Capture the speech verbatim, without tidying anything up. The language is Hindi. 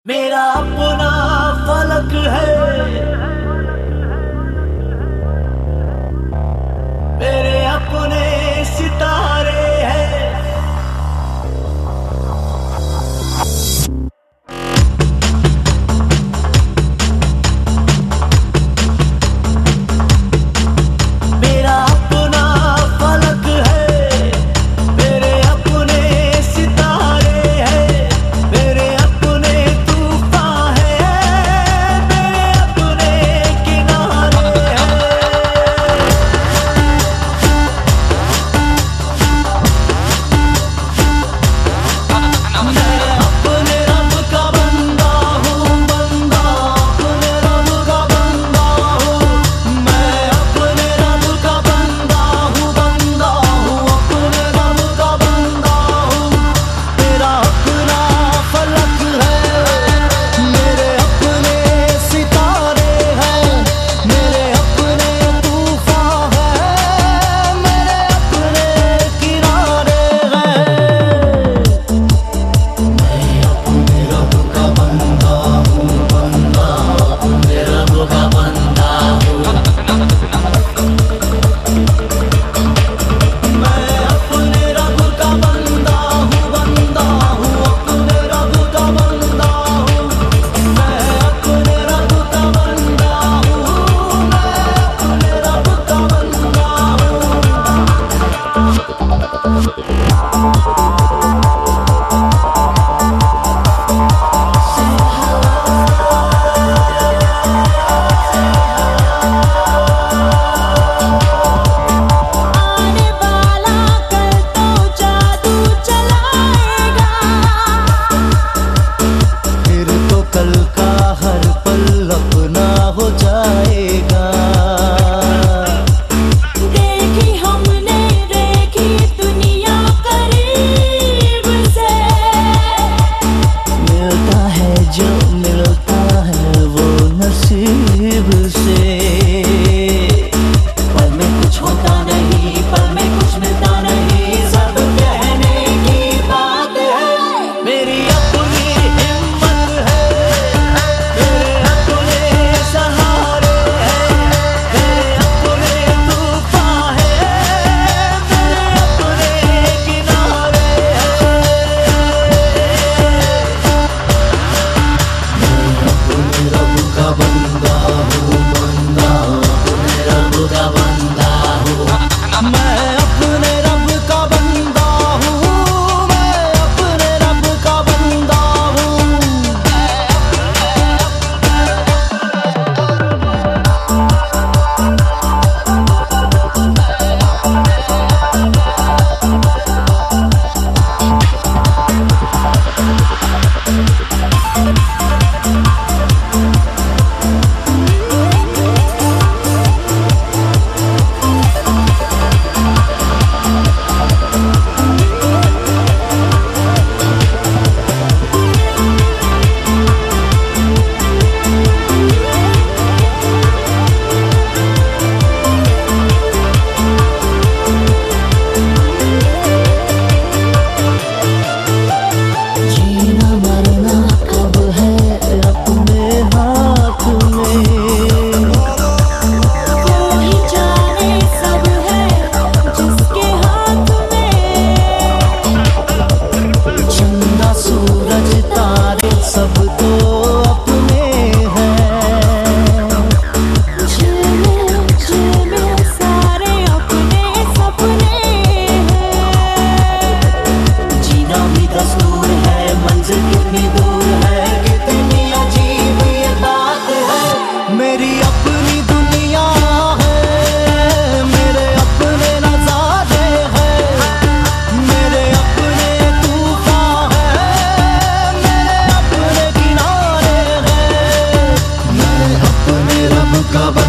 मेरा अपना फलक है, मेरे अपने सितारे हैं। मेरा अपना फलक है, मेरे अपने सितारे हैं, मेरे अपने तूफान हैं, मेरे अपने किनारे हैं। मैं अपने रब का बंदा हूँ, बंदा अपने रब का बंदा हूँ। मैं अपने रब का बंदा हूँ, बंदा हूँ अपने रब का बंदा हूँ। मेरा अपना फलक है, मेरे अपने सितारे हैं, मेरे अपने तूफान हैं, मेरे अपने किनारे हैं। मैं अपने रब का बंदा हूँ, बंदा अपने रब का बंदा हूँ। मैं अपने रब का बंदा हूँ, बंदा हूँ अपने रब का बंदा हूँ। मैं अपने रब का बंदा हूँ, मैं अपने रब का बंदा आने वाला कल तो जादू चलाएगा, फिर तो कल का हर पल अपना हो जाएगा। देखी हमने देखी दुनिया करीब से, मिलता है जो मिलता है वो नसीब से। पल में कुछ होता नहीं, पल में कुछ मिलता नहीं, सब कहने की बात है। मेरी अपनी हिम्मत है, मेरे अपने सहारे हैं, मेरे अपने तूफान हैं, मेरे अपने किनारे हैं। अपने रब का बंदा हूँ, बंदा अपने रब का बंदा हूँ। मैं अपने रब का बंदा हूँ, मैं अपने रब का बंदा हूँ। जीना मरना अब है अपने हाथ में, वो ही जाने सब है जिसके हाथ में। चंदा सूरज तारे सब तो अपने हैं, झिलमिल झिलमिल सारे अपने सपने हैं। जीना भी दस्तूर है, मंजिल कितनी दूर है, कितनी अजीब ये बात है। मेरी अपनी दुनिया है, मेरे अपने नजारे हैं, मेरे अपने तूफान हैं, मेरे अपने किनारे हैं। मैं अपने रब का